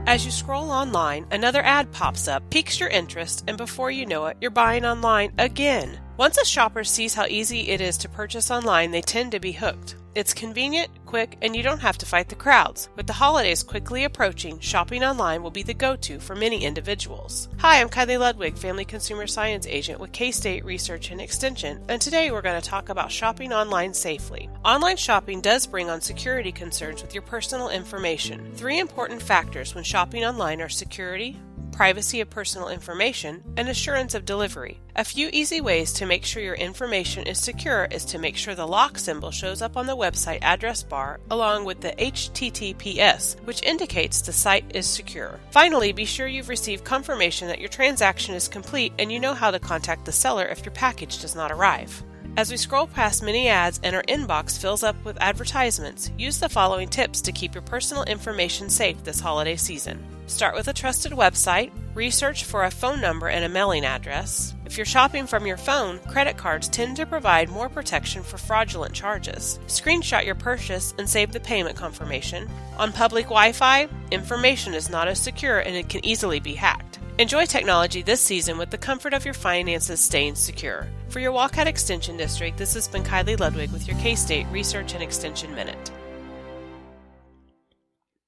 As you scroll online, another ad pops up, piques your interest, and before you know it, you're buying online again. Once a shopper sees how easy it is to purchase online, they tend to be hooked. It's convenient, quick, and you don't have to fight the crowds. With the holidays quickly approaching, shopping online will be the go-to for many individuals. Hi, I'm Kylie Ludwig, Family Consumer Science Agent with K-State Research and Extension, and today we're going to talk about shopping online safely. Online shopping does bring on security concerns with your personal information. 3 important factors when shopping online are security, privacy of personal information, and assurance of delivery. A few easy ways to make sure your information is secure is to make sure the lock symbol shows up on the website address bar along with the HTTPS, which indicates the site is secure. Finally, be sure you've received confirmation that your transaction is complete and you know how to contact the seller if your package does not arrive. As we scroll past many ads and our inbox fills up with advertisements, use the following tips to keep your personal information safe this holiday season. Start with a trusted website, research for a phone number and a mailing address. If you're shopping from your phone, credit cards tend to provide more protection for fraudulent charges. Screenshot your purchase and save the payment confirmation. On public Wi-Fi, information is not as secure and it can easily be hacked. Enjoy technology this season with the comfort of your finances staying secure. For your Walcott Extension District, this has been Kylie Ludwig with your K-State Research and Extension Minute.